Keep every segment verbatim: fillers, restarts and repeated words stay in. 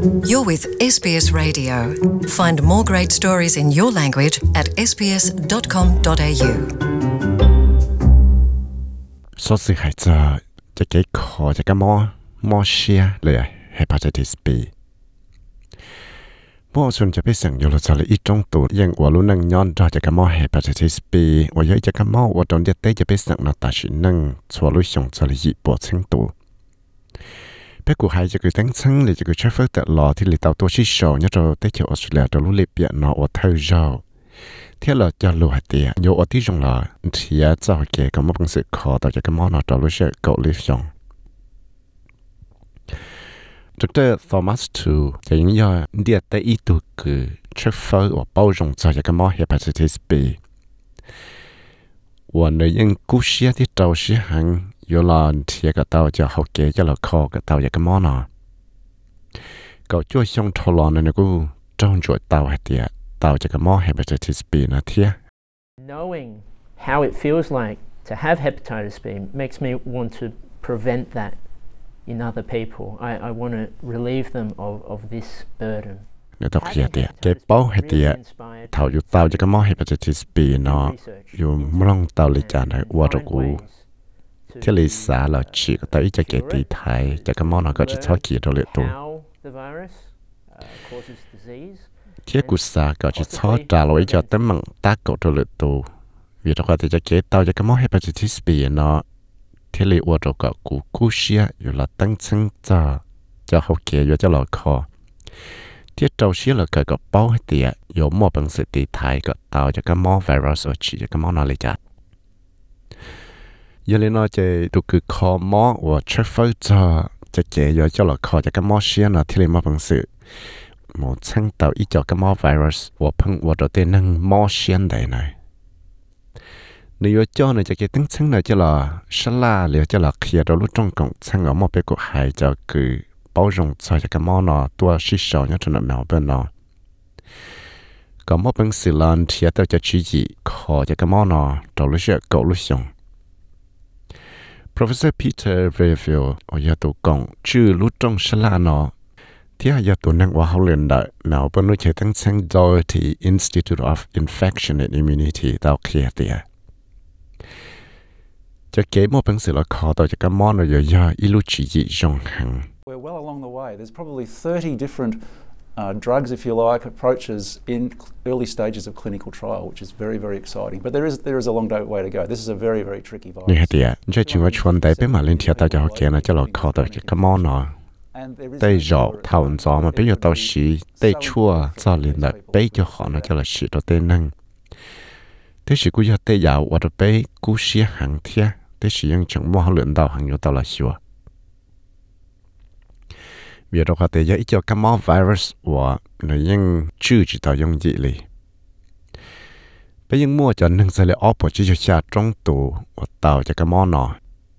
You're with ét bê ét Radio. Find more great stories in your language at ét bê ét chấm com chấm a u. Số sự hại cho cho cái khó cho cái mò mò xia là hepatitis B. Bố xuân cho biết rằng nhiều lúc sau là ít trong tuổi nhưng của lúc nâng nhon cho cái mò hepatitis B và với cho cái mò và trong địa tế cho biết rằng nó ta chỉ nâng cho lúc sống cho là dị bộ sinh tuổi. Bé của hai cho cái tăng sinh là cho cái traffic tại lò thì lì tàu tôi chỉ sầu nhớ rồi tới chỗ Australia trong lúc lì biển nó ở thâu rau. Thế là cho lùa tiền nhiều ở tí trong là thì cho cái có một sự khó tại cho cái món nó trong lúc sẽ cậu lý xong. Thực tế Thomas two thì những do địa tế ý tụ cứ traffic và bao dung cho cái món hepatitis B. Và nơi những cú xia thì trâu xia hàng yo là thì cái tàu cho học kế cho là khó cái tàu cho cái món nào cậu cho xong thâu lon này cũng trong chuỗi tàu hay tiệt tàu cho cái món hepatitis B nó thiệt. Knowing how it feels like to have hepatitis B makes me want to prevent that in other people. I I want to relieve them of of this burden. Nếu đọc hiểu tiệt cái bao hay tiệt thầu cho tàu cho cái món hepatitis B nó yo mong tàu lịch trả này qua được cũ. Thế lý xã là chỉ có tới cho cái tỷ thái cho cái món nó có chỉ thoát kỳ đâu lệ tù. Thế cụ xã có chỉ thoát trả lỗi cho tấm mạng tác cậu đâu lệ tù. Vì đó có thể cho cái tao cho cái món hepatitis B nó thế lý ua đâu có cụ cú xia dù là tăng chân cho cho học kế dù cho lọ khó. Thế trâu xia là cái có bao hết tiệt dù một bằng sự tỷ thái có tao cho cái món virus ở chỉ cho cái món nó lệ chặt. Giờ lên nói chơi tụi cứ khó mò và traffic cho cho chơi giờ cho là khó cho cái mò xia nó thì lên mà bằng sự một sáng tạo ít cho cái mò virus và phun và đầu tiên nâng mò xia đây này nếu cho này cho cái tính sáng này cho là sala liệu cho là kia đó lúc trong cộng sáng ở một bên của hai cho cứ bao dung cho cái mò nó tua xí sầu nhá cho nó mèo bên nó có một bằng sự lan thì tao cho chỉ gì khó cho cái mò nó đầu lúc sẽ cậu lúc xong. Professor Peter Reville ở nhà tụ cộng chữ lúc trong sala nó thì nhà tụ năng vào học liên đại nào bên nội chế tăng sang Doherty Institute of Infection and Immunity tao kia tiệt cho kế một bằng sự là khó tao cho cái món rồi giờ ít lúc chỉ dị trong hàng. We're well along the way. There's probably thirty different Uh, drugs, if you like, approaches in early stages of clinical trial, which is very, very exciting. But there is there is a long way to go. This is a very, very tricky virus. Như thế, cho chúng tôi chuẩn bị bên mà lên thiệt tao cho họ kia nó cho là khó tao cái món nó. Đây rõ thảo rõ mà bây giờ tao xí đây chua cho lên lại bây giờ họ nó cho là xí đó tên năng. Thế chỉ cũng giờ đây giàu và được bây cú xí hàng thiệt. Thế chỉ những chẳng mua họ luyện tao hàng nhiều tao là xíu. Vì đó có thể dạy cho cái món virus và nó những chữ chỉ tạo dùng gì lì. Bây giờ mua cho nên sẽ là ốp chỉ cho xa trong tủ và tạo cho cái món nó.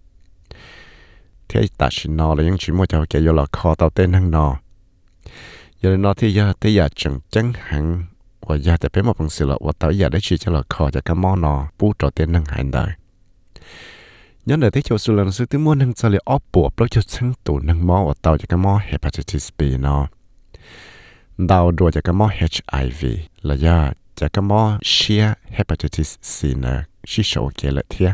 Thế ta chỉ nó là những chỉ mua cho cái do là khó tạo tên năng nó. Giờ nó thì giờ thì giờ chẳng chẳng hạn và giờ thì phải một bằng sự là và tạo giờ đấy chỉ cho là khó cho cái món nó bù cho tên năng hành đời. Nhớ lại thấy chỗ số lần sự tiếng muốn nâng cho lại ốp buộc đó cho sáng tủ nâng mò và tạo cho cái mò hepatitis B nó đào đùa cho cái mò H I V là do cho cái mò share hepatitis C nữa chỉ số kia lại thiệt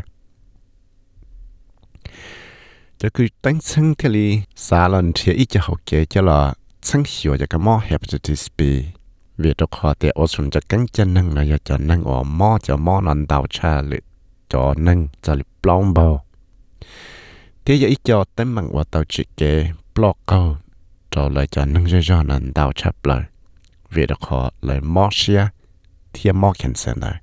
cho cứ đánh sáng thế li xa lần thiệt ít cho học kia cho là sáng hiểu cho cái mò hepatitis B vì đó khó thì ở xuống cho cánh chân nâng là cho nâng ở mò cho mò nâng đào cha lại cho nâng cho lại plong bao thế giờ ít cho tấm bằng và tàu chỉ kế block câu cho lại cho nâng ra cho nên đào chập lại vì đó họ lại mò xia thì mò cancer này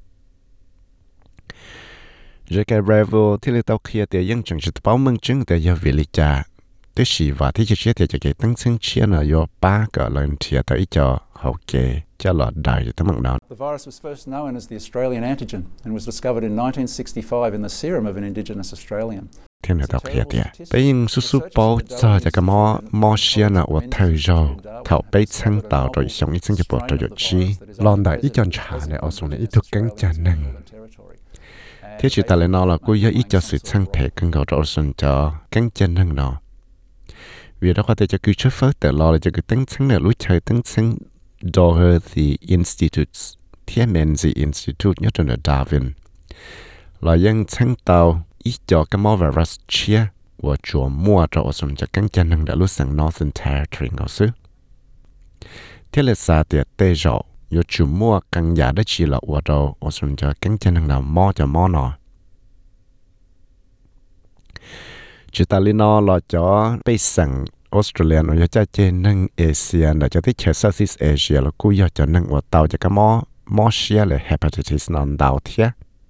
rồi cái revel thì là tàu kia thì những trường chỉ bảo minh chứng để giờ vì lý cha thế gì và thế chỉ thì cho cái tăng sinh chia là do ba cái lần thì tới cho hậu kế cho là đại tấm bằng đó. The virus was first known as the Australian antigen and was discovered in nineteen sixty-five in the serum of an indigenous Australian. Thiên là đọc hiểu tiệt. Bây giờ số số bao cho cho cái mò mò xia nào ở thời rồi thảo bây sáng tạo rồi xong ít sinh cho bộ rồi chi lon đại ít chọn trả lại ở xuống này ít thuộc cánh chân năng. Thế chỉ ta lại nói là cô giờ ít cho sự sang thể cân cầu rồi xuống cho cánh chân năng nó. vì đó có thể cho cứ chấp phớtแต่รอเลยจะcứตั้งชั้นเนี่ยรู้ใช้ตั้งชั้น Dorothy Institute ที่เมนซี Institute ยอดจนดาวินเรายังชั้นเตาอีจอกับมอไวรัสเชียว่าจัวมัวจะอสมจะกันจันนึงเดลุสัง Northern Territory เขาซื้อที่เลสาเตียเตจอยจัวมัวกันยาได้ชีละว่าเราอสมจะกันจันนึงเดมอจะมอหนอจุดตาลินอเราจะไปสั่งออสเตรเลียเราจะเจนึงเอเชียเราจะที่เชื้อ Southeast Asia แล้วกูอยากจะนึงว่าเตาจะกับมอมอเชียเลย hepatitis นอนดาวเทีย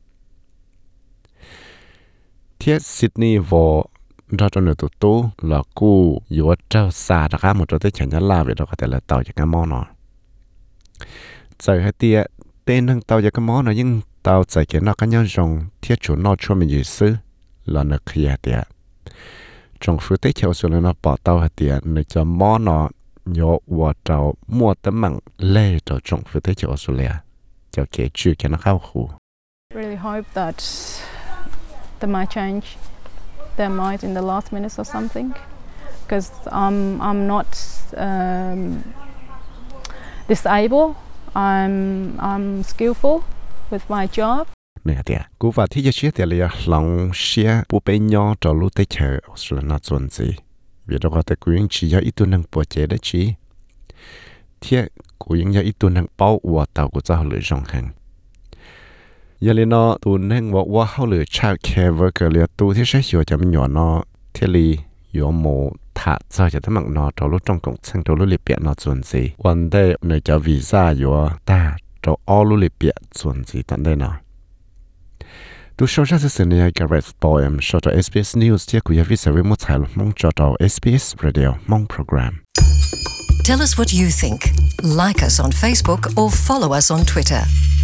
เทียซิดนีย์วอเราจะนึกตัวตู้แล้วกูอยู่ว่าเจ้าซาตะก้าหมดตัวที่ฉันจะลาไปเราก็แต่ละเตาจะกับมอเนาะใจให้เตี้ยเต้นนึงเตาจะกับมอเนาะยิ่งเตาใจเกี่ยนอกกันยังจงเทียจุดนอช่วยมันยืดซื้อแล้วนึกเคลียเตี้ยจงฟื้นได้เชียวส่วนเราปอเตาเตียในจะมอเนาะยอวัวเจ้ามัวแต่มังเล่เจ้าจงฟื้นได้เชียวส่วนเลยเจ้าเกชื่อแค่นักเข้าคู่ Really hope that they might change their mind in the last minutes or something, because I'm I'm not um, disabled. I'm I'm skillful with my job. Nè tiệt, cú vào thì chia tiệt là lòng chia bố bé nhỏ cho lúc tới chờ Australia nó chuẩn gì, vì đó có thể quyến chỉ cho ít tuần năng bỏ chế đấy chứ, thiệt quyến cho ít tuần năng bao qua tàu của cháu lựa rong hàng, giờ lên nó tuần năng qua qua hậu lựa child care worker lựa tu thì sẽ hiểu cho mình nhỏ nó thiệt li有冇他在就他们拿着路中共称着路里边那准时，วันday你就 visa 有但就 all 路里边准时等待呢。ดูโซเชียลสื่อในการเรสปอยม์ชอต เอส บี เอส News ที่คุยวิสัยวิมุตถ่ายมองจอด เอส บี เอส Radio มองโปรแกรม Tell us what you think. Like us on Facebook or follow us on Twitter.